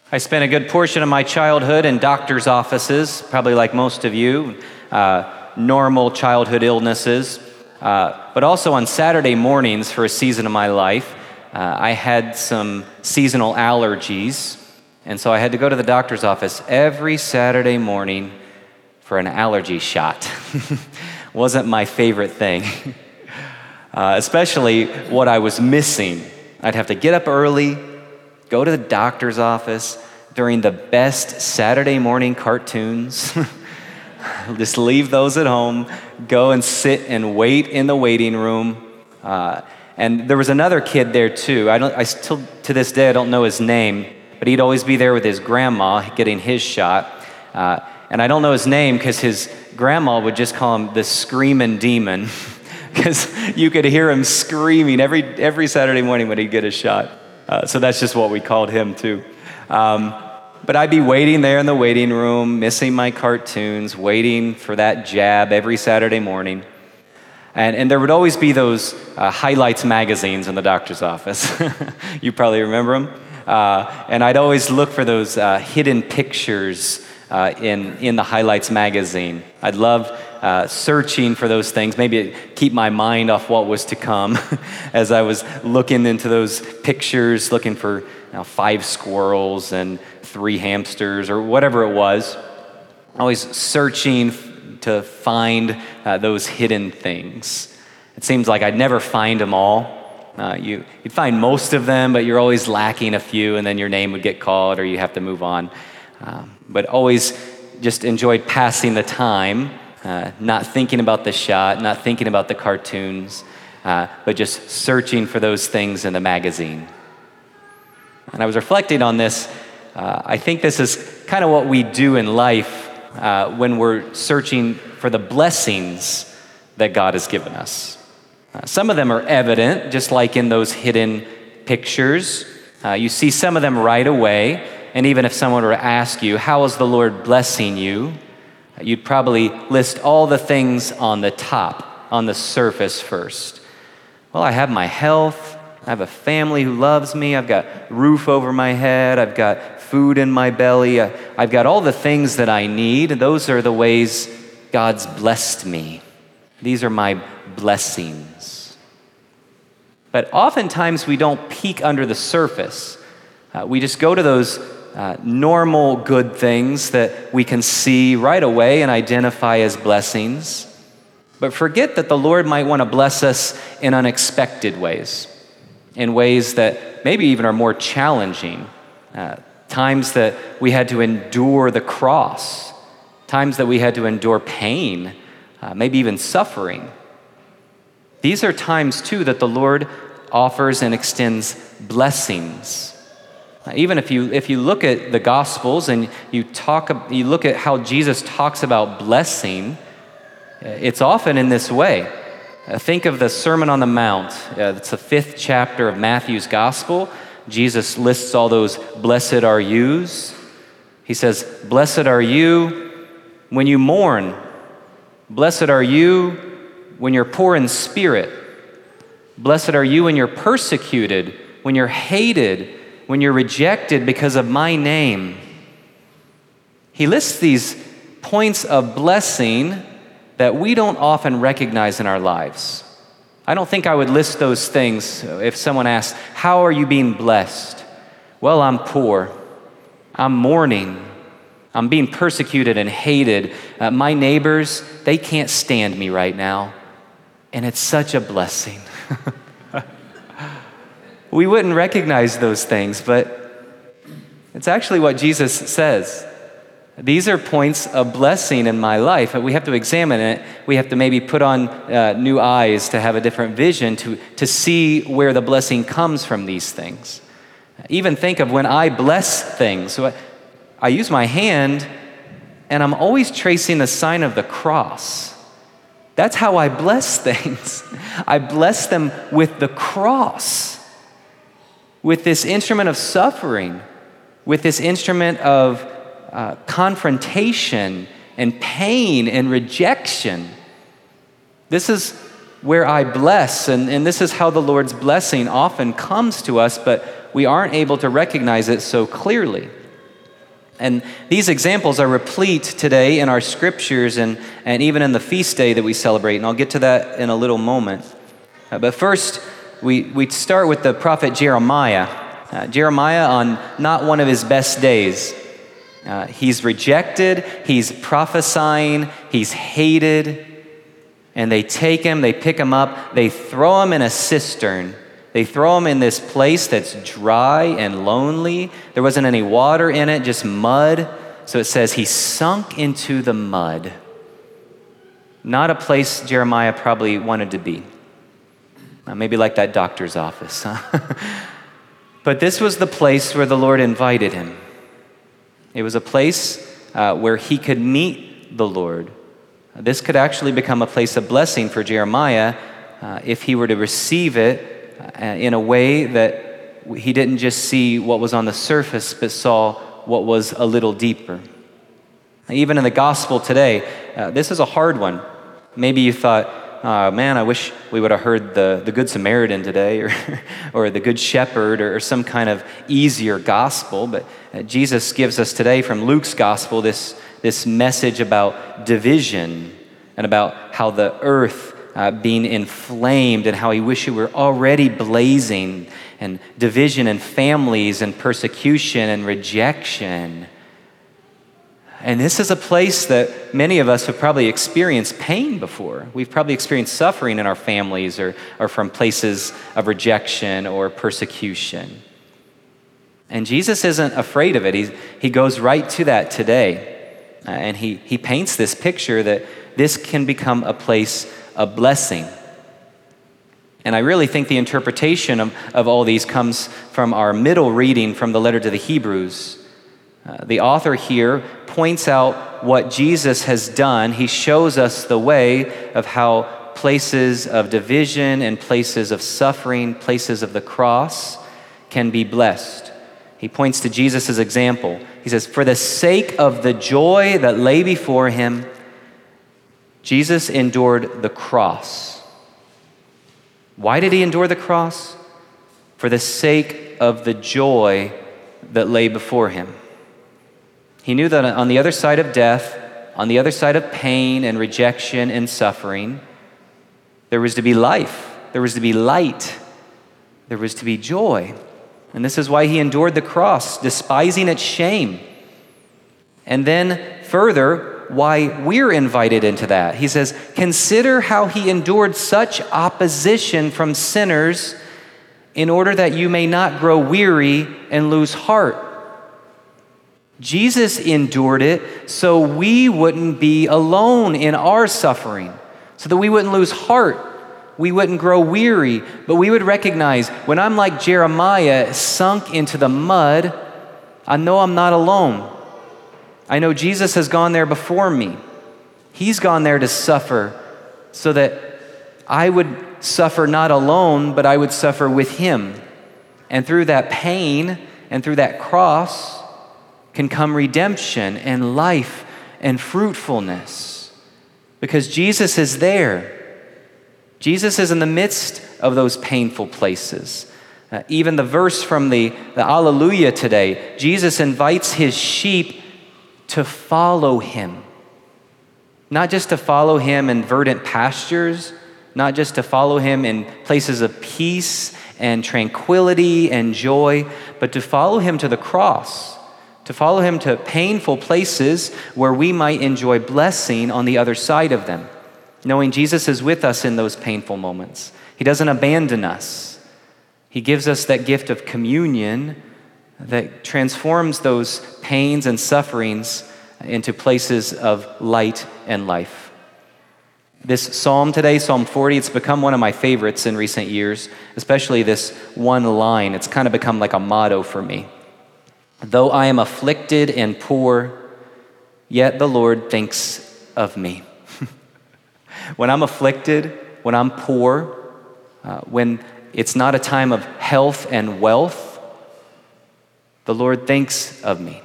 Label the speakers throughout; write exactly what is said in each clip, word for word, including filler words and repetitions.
Speaker 1: I spent a good portion of my childhood in doctor's offices, probably like most of you, uh, normal childhood illnesses, uh, but also on Saturday mornings for a season of my life, uh, I had some seasonal allergies, and so I had to go to the doctor's office every Saturday morning for an allergy shot. Wasn't my favorite thing, uh, especially what I was missing. I'd have to get up early, go to the doctor's office during the best Saturday morning cartoons. Just leave those at home, go and sit and wait in the waiting room. Uh, and there was another kid there too. I don't. I still to this day I don't know his name, but he'd always be there with his grandma getting his shot. Uh, and I don't know his name because his grandma would just call him the Screaming Demon, because you could hear him screaming every every Saturday morning when he'd get a shot. Uh, so that's just what we called him too. Um, but I'd be waiting there in the waiting room, missing my cartoons, waiting for that jab every Saturday morning. And, and there would always be those uh, highlights magazines in the doctor's office. You probably remember them. Uh, and I'd always look for those uh, hidden pictures uh, in, in the highlights magazine. I'd love uh, searching for those things, maybe keep my mind off what was to come as I was looking into those pictures, looking for you know, five squirrels and three hamsters or whatever it was. Always searching to find uh, those hidden things. It seems like I'd never find them all. Uh, you, you'd find most of them, but you're always lacking a few, and then your name would get called or you have to move on. Um, but always just enjoyed passing the time, uh, not thinking about the shot, not thinking about the cartoons, uh, but just searching for those things in the magazine. And I was reflecting on this. Uh, I think this is kind of what we do in life uh, when we're searching for the blessings that God has given us. Uh, some of them are evident, just like in those hidden pictures. Uh, you see some of them right away, and even if someone were to ask you, how is the Lord blessing you? You'd probably list all the things on the top, on the surface first. Well, I have my health. I have a family who loves me. I've got roof over my head. I've got food in my belly. I've got all the things that I need. Those are the ways God's blessed me. These are my blessings. But oftentimes we don't peek under the surface. Uh, we just go to those uh, normal good things that we can see right away and identify as blessings, but forget that the Lord might want to bless us in unexpected ways, in ways that maybe even are more challenging, uh, times that we had to endure the cross, times that we had to endure pain, uh, maybe even suffering. These are times, too, that the Lord offers and extends blessings. Uh, even if you if you look at the Gospels and you talk, you look at how Jesus talks about blessing, it's often in this way. Uh, think of the Sermon on the Mount. Uh, it's the fifth chapter of Matthew's Gospel. Jesus lists all those blessed are yous. He says, blessed are you when you mourn. Blessed are you when you're poor in spirit. Blessed are you when you're persecuted, when you're hated, when you're rejected because of my name. He lists these points of blessing that we don't often recognize in our lives. I don't think I would list those things if someone asked, how are you being blessed? Well, I'm poor. I'm mourning. I'm being persecuted and hated. Uh, my neighbors, they can't stand me right now. And it's such a blessing. We wouldn't recognize those things, but it's actually what Jesus says. These are points of blessing in my life. We have to examine it. We have to maybe put on uh, new eyes to have a different vision to, to see where the blessing comes from these things. Even think of when I bless things. So I, I use my hand, and I'm always tracing the sign of the cross. That's how I bless things. I bless them with the cross, with this instrument of suffering, with this instrument of Uh, confrontation and pain and rejection. This is where I bless, and, and this is how the Lord's blessing often comes to us, but we aren't able to recognize it so clearly. And these examples are replete today in our scriptures and, and even in the feast day that we celebrate, and I'll get to that in a little moment. Uh, but first, we, we start with the prophet Jeremiah. Uh, Jeremiah on not one of his best days. Uh, he's rejected, he's prophesying, he's hated, and they take him, they pick him up, they throw him in a cistern. They throw him in this place that's dry and lonely. There wasn't any water in it, just mud. So it says he sunk into the mud. Not a place Jeremiah probably wanted to be. Uh, maybe like that doctor's office. Huh? But this was the place where the Lord invited him. It was a place uh, where he could meet the Lord. This could actually become a place of blessing for Jeremiah uh, if he were to receive it in a way that he didn't just see what was on the surface, but saw what was a little deeper. Even in the gospel today, uh, this is a hard one. Maybe you thought, oh, man, I wish we would have heard the, the Good Samaritan today, or, or the Good Shepherd, or, or some kind of easier gospel. But uh, Jesus gives us today from Luke's gospel this, this message about division and about how the earth Uh, being inflamed, and how he wished it were already blazing, and division and families and persecution and rejection. And this is a place that many of us have probably experienced pain before. We've probably experienced suffering in our families, or, or from places of rejection or persecution. And Jesus isn't afraid of it. He, he goes right to that today. Uh, and he, he paints this picture that this can become a place a blessing. And I really think the interpretation of, of all these comes from our middle reading from the letter to the Hebrews. Uh, the author here points out what Jesus has done. He shows us the way of how places of division and places of suffering, places of the cross, can be blessed. He points to Jesus' example. He says, for the sake of the joy that lay before him, Jesus endured the cross. Why did he endure the cross? For the sake of the joy that lay before him. He knew that on the other side of death, on the other side of pain and rejection and suffering, there was to be life, there was to be light, there was to be joy. And this is why he endured the cross, despising its shame. And then further, why we're invited into that. He says, consider how he endured such opposition from sinners in order that you may not grow weary and lose heart. Jesus endured it so we wouldn't be alone in our suffering, so that we wouldn't lose heart, we wouldn't grow weary, but we would recognize when I'm like Jeremiah, sunk into the mud, I know I'm not alone. I know Jesus has gone there before me. He's gone there to suffer so that I would suffer not alone, but I would suffer with him. And through that pain and through that cross can come redemption and life and fruitfulness, because Jesus is there. Jesus is in the midst of those painful places. Uh, even the verse from the, the Alleluia today, Jesus invites his sheep to follow him. Not just to follow him in verdant pastures, not just to follow him in places of peace and tranquility and joy, but to follow him to the cross, to follow him to painful places where we might enjoy blessing on the other side of them, knowing Jesus is with us in those painful moments. He doesn't abandon us. He gives us that gift of communion that transforms those pains and sufferings into places of light and life. This psalm today, Psalm forty, it's become one of my favorites in recent years, especially this one line. It's kind of become like a motto for me. Though I am afflicted and poor, yet the Lord thinks of me. When I'm afflicted, when I'm poor, uh, when it's not a time of health and wealth, the Lord thinks of me.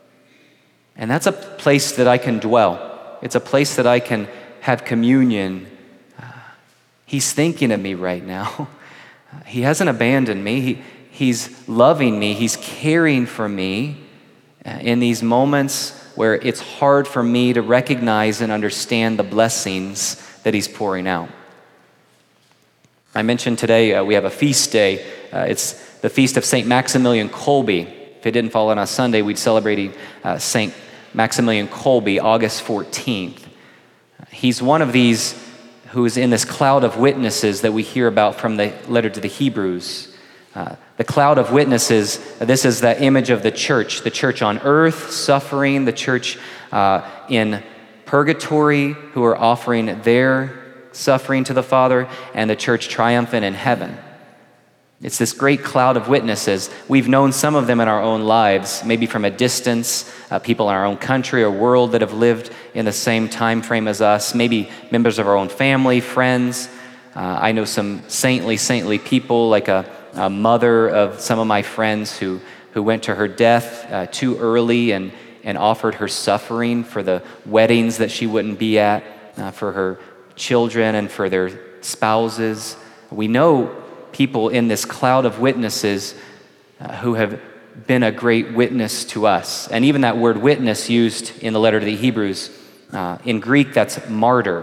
Speaker 1: And that's a place that I can dwell. It's a place that I can have communion. Uh, he's thinking of me right now. He hasn't abandoned me. He, he's loving me. He's caring for me. uh, in these moments where it's hard for me to recognize and understand the blessings that he's pouring out. I mentioned today uh, we have a feast day. Uh, it's the feast of Saint Maximilian Kolbe. If it didn't fall on a Sunday, we'd celebrate uh, Saint Maximilian Kolbe, August fourteenth. He's one of these who is in this cloud of witnesses that we hear about from the letter to the Hebrews. Uh, the cloud of witnesses, this is the image of the church, the church on earth suffering, the church uh, in purgatory who are offering their suffering to the Father, and the church triumphant in heaven. It's this great cloud of witnesses. We've known some of them in our own lives, maybe from a distance, uh, people in our own country or world that have lived in the same time frame as us, maybe members of our own family, friends. Uh, I know some saintly, saintly people, like a, a mother of some of my friends who, who went to her death uh, too early and, and offered her suffering for the weddings that she wouldn't be at, uh, for her children and for their spouses. We know people in this cloud of witnesses uh, who have been a great witness to us. And even that word witness used in the letter to the Hebrews, uh, in Greek that's martyr.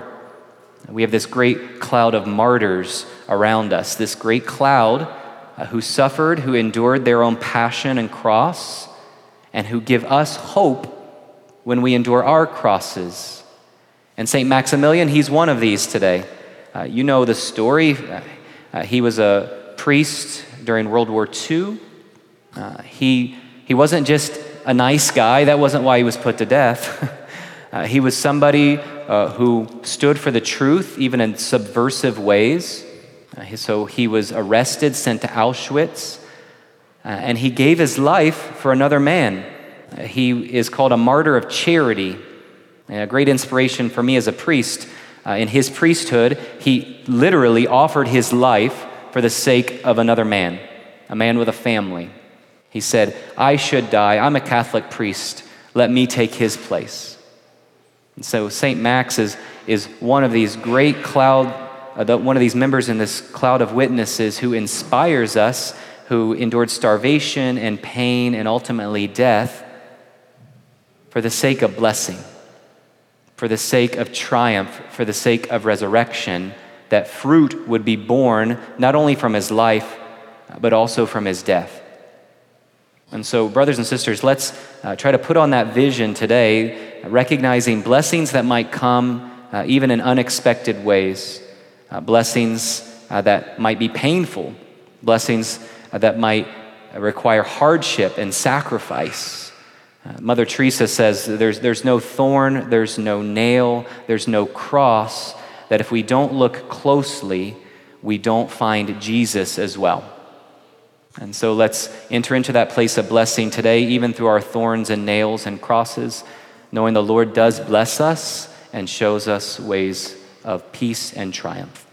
Speaker 1: We have this great cloud of martyrs around us, this great cloud uh, who suffered, who endured their own passion and cross, and who give us hope when we endure our crosses. And Saint Maximilian, he's one of these today. Uh, you know the story. Uh, uh, he was a priest during World War Two. Uh, he, he wasn't just a nice guy. That wasn't why he was put to death. uh, he was somebody uh, who stood for the truth, even in subversive ways. Uh, so he was arrested, sent to Auschwitz, uh, and he gave his life for another man. Uh, he is called a martyr of charity. And a great inspiration for me as a priest. Uh, in his priesthood, he literally offered his life for the sake of another man, a man with a family. He said, I should die. I'm a Catholic priest. Let me take his place. And so Saint Max is, is one of these great cloud, uh, the, one of these members in this cloud of witnesses who inspires us, who endured starvation and pain and ultimately death for the sake of blessing, for the sake of triumph, for the sake of resurrection, that fruit would be born not only from his life, but also from his death. And so, brothers and sisters, let's uh, try to put on that vision today, recognizing blessings that might come uh, even in unexpected ways, uh, blessings uh, that might be painful, blessings uh, that might require hardship and sacrifice. Uh, Mother Teresa says there's, there's no thorn, there's no nail, there's no cross, that if we don't look closely, we don't find Jesus as well. And so let's enter into that place of blessing today, even through our thorns and nails and crosses, knowing the Lord does bless us and shows us ways of peace and triumph.